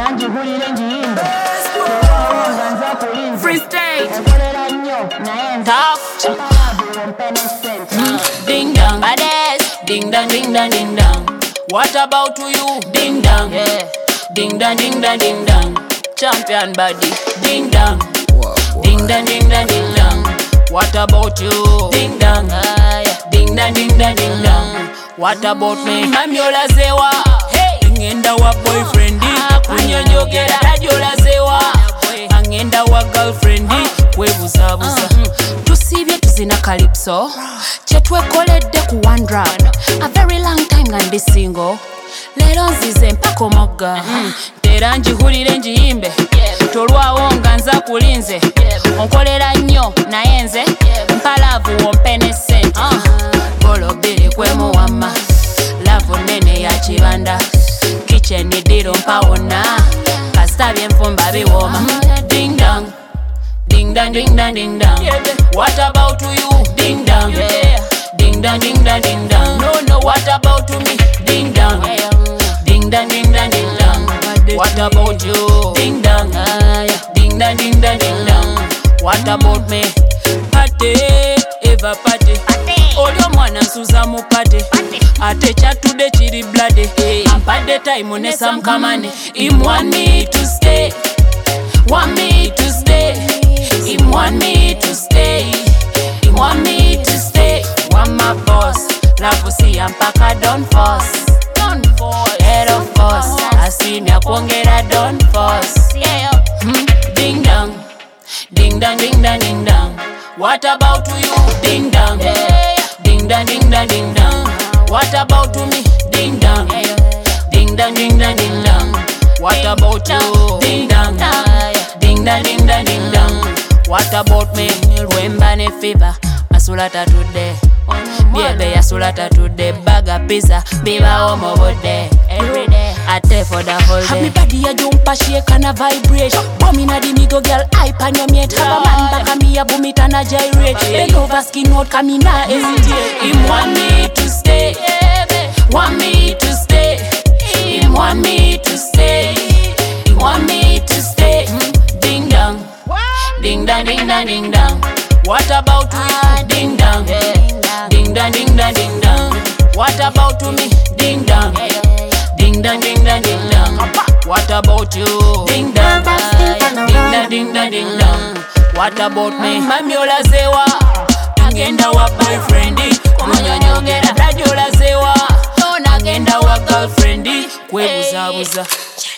Free state. Talk. Ding dong, badass. Ding dong, ding dong, ding dong. What about you? Ding dong, yeah. Ding dong, ding dong, ding dong. Champion body. Ding dong. Ding dong, ding dong, ding dong. What about you? Ding dong, ding dong, ding dong, ding dong. What about me? Mamyola zewa. Hey, ngenda wa boyfriend. Kunyonyogera radiola zewa. Angenda wa girlfriend. Kwebuzabuza. Tusibye tuzina calypso. Chetwekoledde ku one drop. A very long time nga ndi single. Lero nzize mpaka omugga. Tera njihulire njiyimbe. Tolwawo nga nza kulinze. Onkolera nnyo naye nze mpalavu wompe ne ssente. Golo bbiri kwemuwamma. Laavu nnene ya kibanda. Kitchen diro mpawona. Kasita byenfumba biwooma. Ding dong. Ding dong, ding dong, ding dong. What about you? Ding dong. Ding dong, ding dong, ding dong. No, what about me? Ding dong. Ding dong, ding dong, ding dong. What about you? Ding dong. Ding dong, ding dong, ding dong. What about me? Party, Eva party. Olyo mwana nsuza mu party. Ate chatudde kiri bloody. Ampadde time ne some kamane. Him want me to stay. Want me to stay. Him want me to stay. He want me to stay. Want my boss. Love see mpaka don't force. Don't force. Head of course. Asinya kuongera don't force. Ding dong. Ding dong, ding dong, ding dong. What about you? Ding dong. Ding dong, ding dong, ding dong. What about me? Ding dong. Ding dong, ding dong, ding dong. What about you? Ding dong. Ding dong, ding dong, ding dong. What about me? Lwemba ne fever. Masula tatudde. Byebe yasula tatudde. Baga pizza. Bibawo mu budde. Everyday. Ate for the whole day. Have me body a jump a shake and a vibrate. Bomb inna the middle girl hype on your mate. Have a man back a me a boom it and a gyrate. Bend over skin out come in a hesitate. Him want me to stay. Want me to stay. Him want me to stay. He want me to stay. Ding dong. Ding dong, ding dong, ding dong. What about you? Ding dong. Ding dong, ding dong, ding dong. What about me? Ding dong. Ding dong, ding dong, ding dong. What about you? Ding dong. Ding dong, ding dong, ding dong. What about me? Mamyola zewa. Agenda wa boyfriend. Kunyonyogera radiola zewa. Agenda wa girlfriend. Kwebuzabuza.